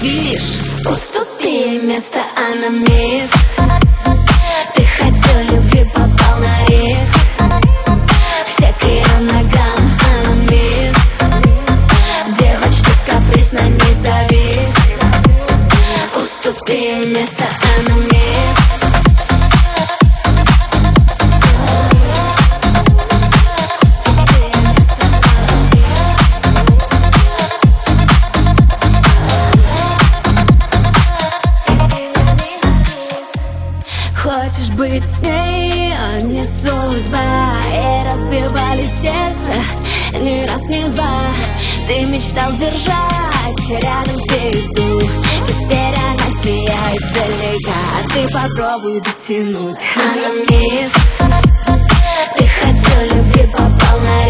видишь? Уступи место, она мисс. Ты хотел любви, попал на риск. Все к ее ногам, она мисс. Девочка капризна, не завис. Уступи место, она мисс. Хочешь быть с ней, а не судьба. И разбивали сердце ни раз, ни два. Ты мечтал держать рядом звезду. Теперь она сияет издалека, а ты попробуй дотянуть. Она мисс. Ты хотел любви, попал на